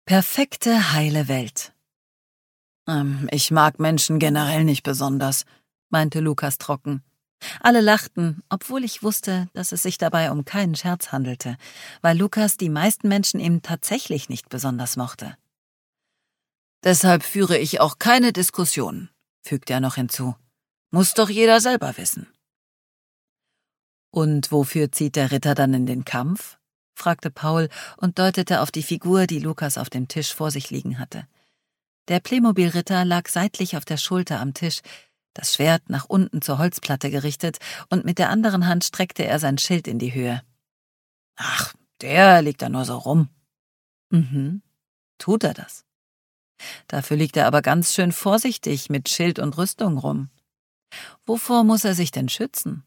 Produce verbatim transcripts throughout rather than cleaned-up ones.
Perfekte, heile Welt. Ähm, ich mag Menschen generell nicht besonders, meinte Lukas trocken. Alle lachten, obwohl ich wusste, dass es sich dabei um keinen Scherz handelte, weil Lukas die meisten Menschen eben tatsächlich nicht besonders mochte. Deshalb führe ich auch keine Diskussionen, fügte er noch hinzu. Muss doch jeder selber wissen. Und wofür zieht der Ritter dann in den Kampf? Fragte Paul und deutete auf die Figur, die Lukas auf dem Tisch vor sich liegen hatte. Der Playmobil-Ritter lag seitlich auf der Schulter am Tisch, das Schwert nach unten zur Holzplatte gerichtet, und mit der anderen Hand streckte er sein Schild in die Höhe. Ach, der liegt da nur so rum. Mhm, tut er das. Dafür liegt er aber ganz schön vorsichtig mit Schild und Rüstung rum. Wovor muss er sich denn schützen?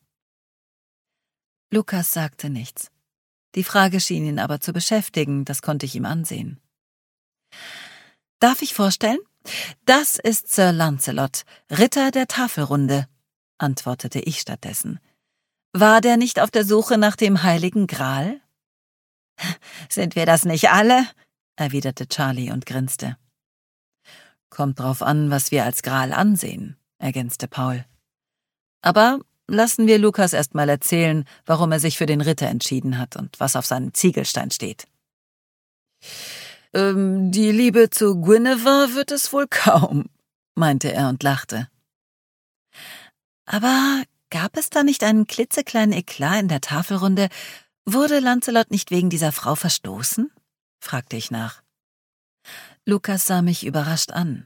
Lukas sagte nichts. Die Frage schien ihn aber zu beschäftigen, das konnte ich ihm ansehen. »Darf ich vorstellen? Das ist Sir Lancelot, Ritter der Tafelrunde«, antwortete ich stattdessen. »War der nicht auf der Suche nach dem heiligen Gral?« »Sind wir das nicht alle?«, erwiderte Charlie und grinste. »Kommt drauf an, was wir als Gral ansehen«, ergänzte Paul. »Aber lassen wir Lukas erst mal erzählen, warum er sich für den Ritter entschieden hat und was auf seinem Ziegelstein steht.« Ähm, die Liebe zu Guinevere wird es wohl kaum, meinte er und lachte. Aber gab es da nicht einen klitzekleinen Eklat in der Tafelrunde? Wurde Lancelot nicht wegen dieser Frau verstoßen? Fragte ich nach. Lukas sah mich überrascht an.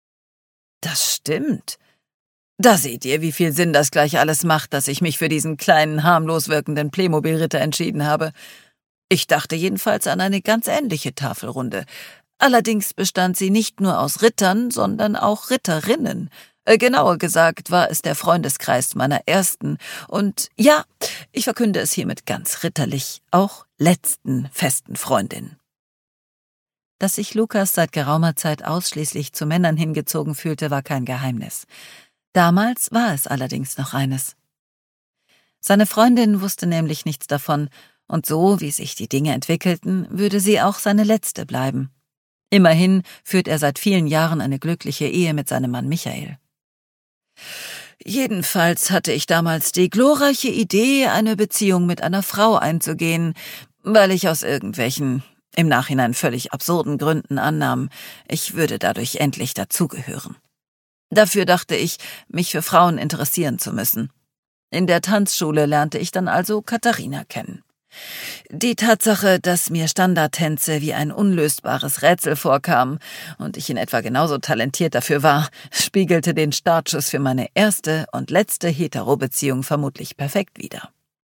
Das stimmt. Da seht ihr, wie viel Sinn das gleich alles macht, dass ich mich für diesen kleinen, harmlos wirkenden Playmobil-Ritter entschieden habe. Ich dachte jedenfalls an eine ganz ähnliche Tafelrunde. Allerdings bestand sie nicht nur aus Rittern, sondern auch Ritterinnen. Äh, genauer gesagt war es der Freundeskreis meiner ersten und, ja, ich verkünde es hiermit ganz ritterlich, auch letzten festen Freundin. Dass sich Lukas seit geraumer Zeit ausschließlich zu Männern hingezogen fühlte, war kein Geheimnis. Damals war es allerdings noch eines. Seine Freundin wusste nämlich nichts davon, und so, wie sich die Dinge entwickelten, würde sie auch seine letzte bleiben. Immerhin führt er seit vielen Jahren eine glückliche Ehe mit seinem Mann Michael. Jedenfalls hatte ich damals die glorreiche Idee, eine Beziehung mit einer Frau einzugehen, weil ich aus irgendwelchen, im Nachhinein völlig absurden Gründen annahm, ich würde dadurch endlich dazugehören. Dafür dachte ich, mich für Frauen interessieren zu müssen. In der Tanzschule lernte ich dann also Katharina kennen. Die Tatsache, dass mir Standardtänze wie ein unlösbares Rätsel vorkamen und ich in etwa genauso talentiert dafür war, spiegelte den Startschuss für meine erste und letzte Hetero-Beziehung vermutlich perfekt wider.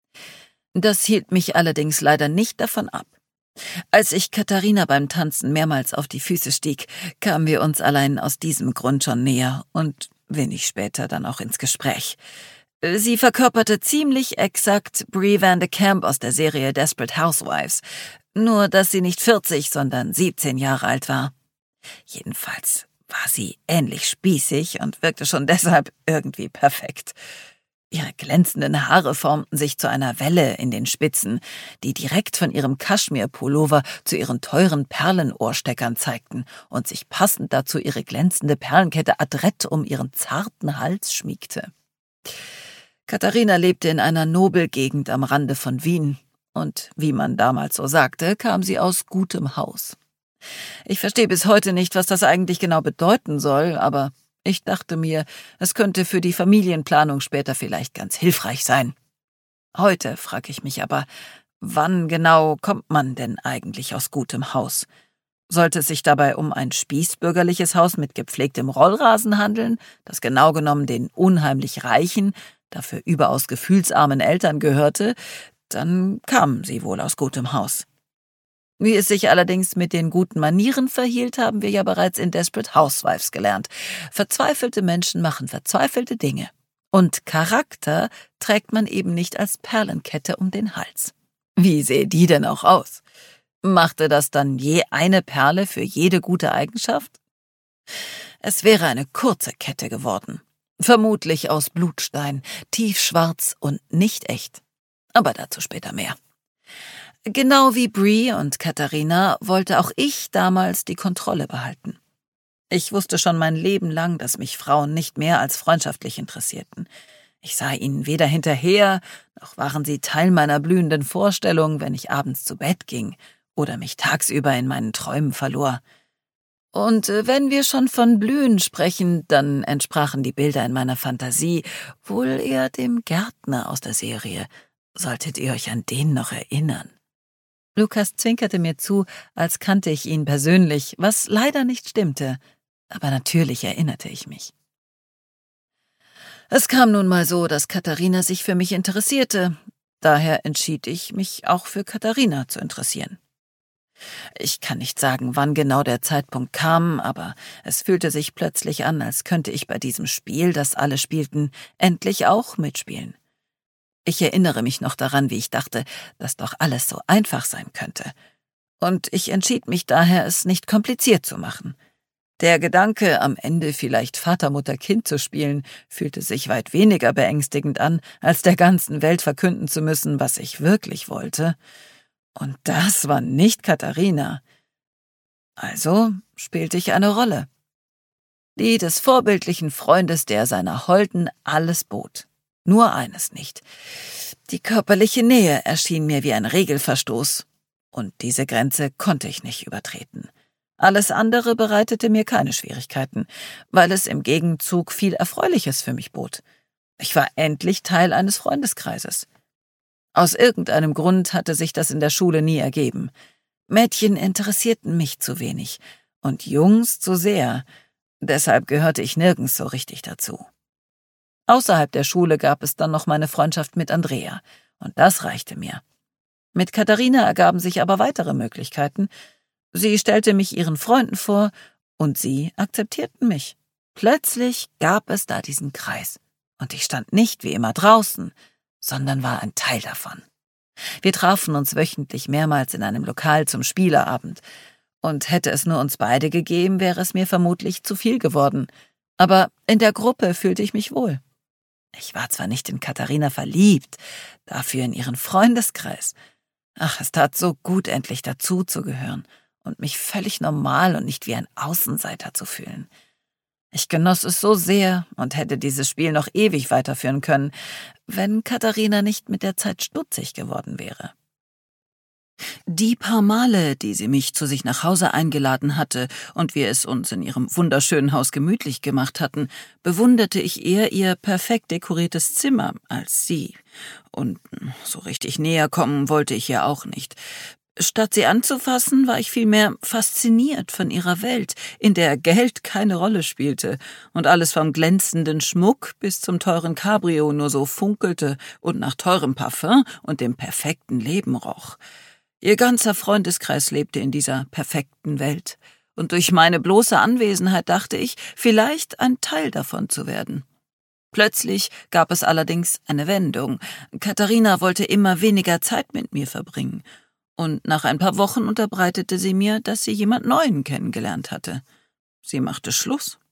Das hielt mich allerdings leider nicht davon ab. Als ich Katharina beim Tanzen mehrmals auf die Füße stieg, kamen wir uns allein aus diesem Grund schon näher und wenig später dann auch ins Gespräch. Sie verkörperte ziemlich exakt Brie Van de Camp aus der Serie Desperate Housewives, nur dass sie nicht vierzig, sondern siebzehn Jahre alt war. Jedenfalls war sie ähnlich spießig und wirkte schon deshalb irgendwie perfekt. Ihre glänzenden Haare formten sich zu einer Welle in den Spitzen, die direkt von ihrem Kaschmirpullover zu ihren teuren Perlenohrsteckern zeigten und sich passend dazu ihre glänzende Perlenkette adrett um ihren zarten Hals schmiegte. Katharina lebte in einer Nobelgegend am Rande von Wien und, wie man damals so sagte, kam sie aus gutem Haus. Ich verstehe bis heute nicht, was das eigentlich genau bedeuten soll, aber ich dachte mir, es könnte für die Familienplanung später vielleicht ganz hilfreich sein. Heute frage ich mich aber, wann genau kommt man denn eigentlich aus gutem Haus? Sollte es sich dabei um ein spießbürgerliches Haus mit gepflegtem Rollrasen handeln, das genau genommen den unheimlich reichen, dafür überaus gefühlsarmen Eltern gehörte, dann kamen sie wohl aus gutem Haus. Wie es sich allerdings mit den guten Manieren verhielt, haben wir ja bereits in Desperate Housewives gelernt. Verzweifelte Menschen machen verzweifelte Dinge. Und Charakter trägt man eben nicht als Perlenkette um den Hals. Wie sähe die denn auch aus? Machte das dann je eine Perle für jede gute Eigenschaft? Es wäre eine kurze Kette geworden. Vermutlich aus Blutstein, tiefschwarz und nicht echt. Aber dazu später mehr. Genau wie Bree und Katharina wollte auch ich damals die Kontrolle behalten. Ich wusste schon mein Leben lang, dass mich Frauen nicht mehr als freundschaftlich interessierten. Ich sah ihnen weder hinterher, noch waren sie Teil meiner blühenden Vorstellung, wenn ich abends zu Bett ging oder mich tagsüber in meinen Träumen verlor. Und wenn wir schon von Blühen sprechen, dann entsprachen die Bilder in meiner Fantasie wohl eher dem Gärtner aus der Serie. Solltet ihr euch an den noch erinnern? Lukas zwinkerte mir zu, als kannte ich ihn persönlich, was leider nicht stimmte, aber natürlich erinnerte ich mich. Es kam nun mal so, dass Katharina sich für mich interessierte. Daher entschied ich, mich auch für Katharina zu interessieren. Ich kann nicht sagen, wann genau der Zeitpunkt kam, aber es fühlte sich plötzlich an, als könnte ich bei diesem Spiel, das alle spielten, endlich auch mitspielen. Ich erinnere mich noch daran, wie ich dachte, dass doch alles so einfach sein könnte. Und ich entschied mich daher, es nicht kompliziert zu machen. Der Gedanke, am Ende vielleicht Vater, Mutter, Kind zu spielen, fühlte sich weit weniger beängstigend an, als der ganzen Welt verkünden zu müssen, was ich wirklich wollte. Und das war nicht Katharina. Also spielte ich eine Rolle. Die des vorbildlichen Freundes, der seiner Holden alles bot. Nur eines nicht. Die körperliche Nähe erschien mir wie ein Regelverstoß. Und diese Grenze konnte ich nicht übertreten. Alles andere bereitete mir keine Schwierigkeiten, weil es im Gegenzug viel Erfreuliches für mich bot. Ich war endlich Teil eines Freundeskreises. Aus irgendeinem Grund hatte sich das in der Schule nie ergeben. Mädchen interessierten mich zu wenig und Jungs zu sehr. Deshalb gehörte ich nirgends so richtig dazu. Außerhalb der Schule gab es dann noch meine Freundschaft mit Andrea, und das reichte mir. Mit Katharina ergaben sich aber weitere Möglichkeiten. Sie stellte mich ihren Freunden vor, und sie akzeptierten mich. Plötzlich gab es da diesen Kreis, und ich stand nicht wie immer draußen, sondern war ein Teil davon. Wir trafen uns wöchentlich mehrmals in einem Lokal zum Spieleabend, und hätte es nur uns beide gegeben, wäre es mir vermutlich zu viel geworden. Aber in der Gruppe fühlte ich mich wohl. Ich war zwar nicht in Katharina verliebt, dafür in ihren Freundeskreis. Ach, es tat so gut, endlich dazuzugehören und mich völlig normal und nicht wie ein Außenseiter zu fühlen. Ich genoss es so sehr und hätte dieses Spiel noch ewig weiterführen können, wenn Katharina nicht mit der Zeit stutzig geworden wäre. Die paar Male, die sie mich zu sich nach Hause eingeladen hatte und wir es uns in ihrem wunderschönen Haus gemütlich gemacht hatten, bewunderte ich eher ihr perfekt dekoriertes Zimmer als sie. Und so richtig näher kommen wollte ich ihr auch nicht. Statt sie anzufassen, war ich vielmehr fasziniert von ihrer Welt, in der Geld keine Rolle spielte und alles vom glänzenden Schmuck bis zum teuren Cabrio nur so funkelte und nach teurem Parfum und dem perfekten Leben roch. Ihr ganzer Freundeskreis lebte in dieser perfekten Welt, und durch meine bloße Anwesenheit dachte ich, vielleicht ein Teil davon zu werden. Plötzlich gab es allerdings eine Wendung. Katharina wollte immer weniger Zeit mit mir verbringen, und nach ein paar Wochen unterbreitete sie mir, dass sie jemand Neuen kennengelernt hatte. Sie machte Schluss.